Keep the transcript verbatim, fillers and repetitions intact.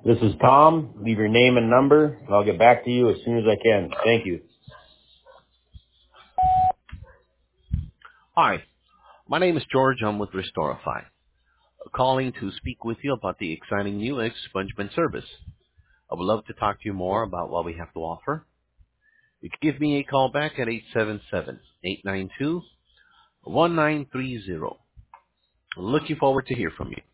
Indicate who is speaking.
Speaker 1: This is Tom. Leave your name and number, and I'll get back to you as soon as I can. Thank you.
Speaker 2: Hi, my name is George. I'm with Restorify, calling to speak with you about the exciting new expungement service. I would love to talk to you more about what we have to offer. You can give me a call back at eight seven seven, eight nine two, one nine three zero. Looking forward to hear from you.